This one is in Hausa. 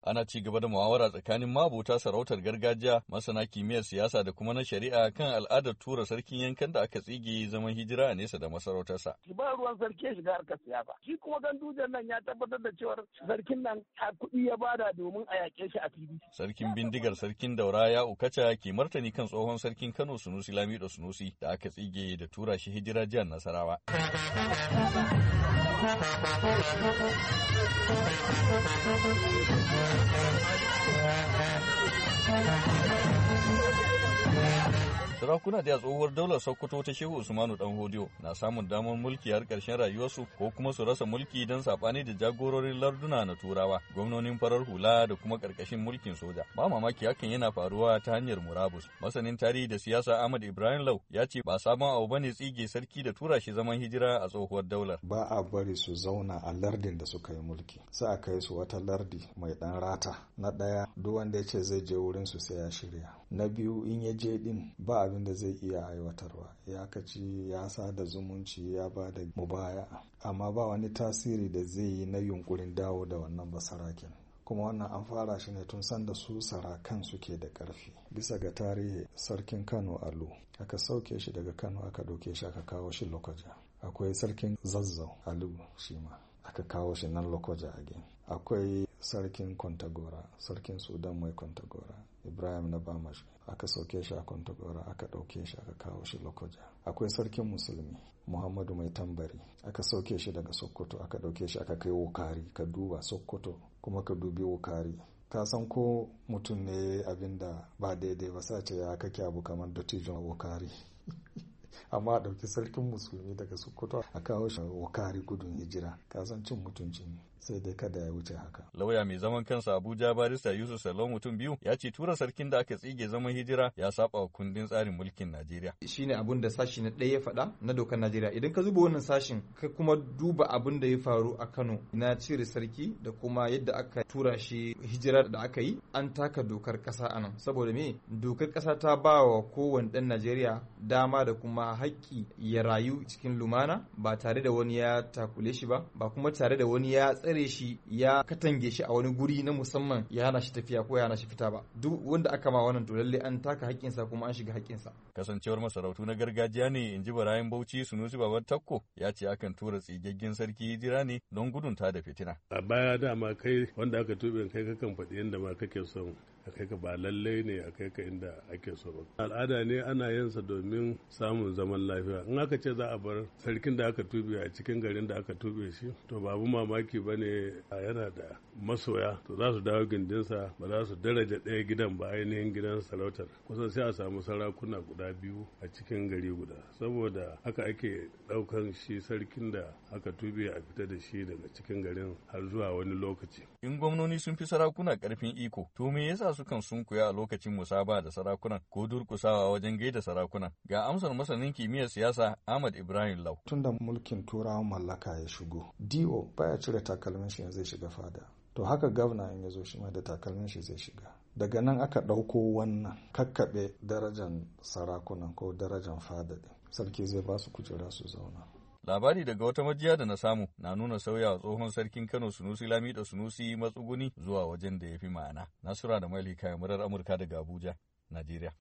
Ana ci gaba da muhawara tsakanin mabuta sarautar gargajiya, masana kimiyyar siyasa da kuma na shari'a kan al'adar tura sarkin yankan da aka tsige zaman hijira a nesa da masarautarsa. Ba ruwan sarki ya shiga harkar siyasa. Shi kuma Gandujan nan ya tabbatar da cewar sarkin nan kuɗi ya bada domin a yaƙe shi a fili. Sarkin bindigar sarkin Daura ya Ukaca ke martani kan tsohon sarkin Kano Sunusi Lamido Sunusi da aka tsige da tura shi hijira jihar Nasarawa. Sarakuna da tsohuwar daular Sokoto ta Shehu Usmanu Dan Hodiyo na samun damar mulki har ƙarshen rayuwarsu ko kuma su rasa mulki don saɓani da jagororin larduna na Turawa, gwamnonin farar hula da kuma ƙarƙashin mulkin soja. Ba mamaki hakan yana faruwa ta hanyar murabus. Masanin tarihi da siyasa Ahmad Ibrahim Lau ya ce ba sabon abu bane tsige sarki da tura shi zaman hijira a tsohuwar daular. Ba a bari su zauna a lardin da suka yi mulki. Sai a kai su wata lardi mai ɗan rata. Na ɗaya, duk wanda ya ce zai je wurin su sai ya shirya. Na biyu, in ya je din ba abin da zai iya aiwatarwa, ya kaci ya sa da zumunci ya ba da mubaya, amma ba wani tasiri da zai yi na yunkurin dawo da wannan basaraken. Kuma wannan an fara shi ne tun sanda su sarakan suke da ƙarfi. Bisa ga tarihi, sarkin Kano Alu aka sauke shi daga Kano aka ɗauke shi aka kawo shi Lokoja. Akwai sarkin Zazzau Alu shi ma aka kawo shi nan Lokoja again. Akwai sarkin Kwantagora, sarkin Sudan mai Kwantagora, Ibrahim na Bamash, aka sauke shi a Kwantagora aka ɗauke shi aka kawo shi Lokoja. Akwai sarkin Musulmi, Muhammadu mai Tambari, aka sauke shi daga Sokoto aka ɗauke shi aka kai Wukari. Ka duba Sokoto kuma ka dubi Wukari. Ka san ko mutum ne abin da ba daidai ba, sace ya kake abu kamar dattijon Wukari. Amma a ɗauki sarkin Musulmi daga Sokoto a kawo shi Wukari gudun hijira. Ka san cin mutunci ne, sai dai kada ya wuce haka. Lauya mai zaman kansa Abuja barista Yusuf Salon mutum biyu ya ce tura sarkin da aka tsige zaman hijira ya saba wa kundin tsarin mulkin Najeriya. Shine abun da sashi na ɗaya ya faɗa na dokar Najeriya. Idan ka zuba wannan sashin ka kuma duba abun da ya faru a Kano na cire sarki da kuma yadda aka tura shi hijira da aka yi, an taka dokar ƙasa a nan. Saboda me? Dokar ƙasa ta ba wa kowane ɗan Najeriya dama da kuma haƙƙi ya rayu cikin lumana ba tare da wani ya takule shi ba kuma tare da wani ya tsare shi ya katange shi a wani guri na musamman ya hana shi tafiya ko ya hana shi fita ba. Duk wanda aka ma wannan to lalle an taka haƙƙinsa kuma an shiga haƙƙinsa. Kasancewar masarautu na gargajiya ne, in ji Barayin Bauchi Sunusi Babar Takko ya ce akan tura tsigaggen sarki hijira ne don gudun ta da fitina. A baya dama kai wanda aka tube kai kakan faɗi yadda ma kake son a kai ka, ba lallai ne a kai ka inda ake so ba. Al'ada ne ana yin sa domin samun zaman lafiya. In aka ce za a bar sarkin da aka tube a cikin garin da aka tube shi, to babu mamaki ba ne yana da masoya, to za su dawo gindinsa, ba za su daraja ɗaya gidan ba, ainihin gidan sarautar. Kusan sai a samu sarakuna guda biyu a cikin gari guda. Saboda haka ake ɗaukan shi sarkin da aka tube a fita da shi daga cikin garin har zuwa wani lokaci. In gwamnoni sun fi sarakuna ƙarfin iko, to me yasa sukan sunkuya a lokacin musaba da sarakunan ko durkusawa wajen gaida sarakunan? Ga amsar masanin kimiyyar siyasa Ahmad Ibrahim Lau. Tunda mulkin Turawan mallaka ya shigo, DO baya cire takalmin shi zai shiga fada. To haka gwamna in ya zo shi ma da takalmin shi zai shiga. Daga nan aka ɗauko wannan kakkaɓe darajan sarakunan ko darajan fada ɗin. Sarki zai ba su kujera su zauna. Labari daga wata majiya da na samu na nuna sauyawa tsohon sarkin Kano Sunusi Lamido Sunusi matsuguni zuwa wajen da ya fi ma'ana. Nasura da Maili kayan murar Amurka daga Abuja, Najeriya.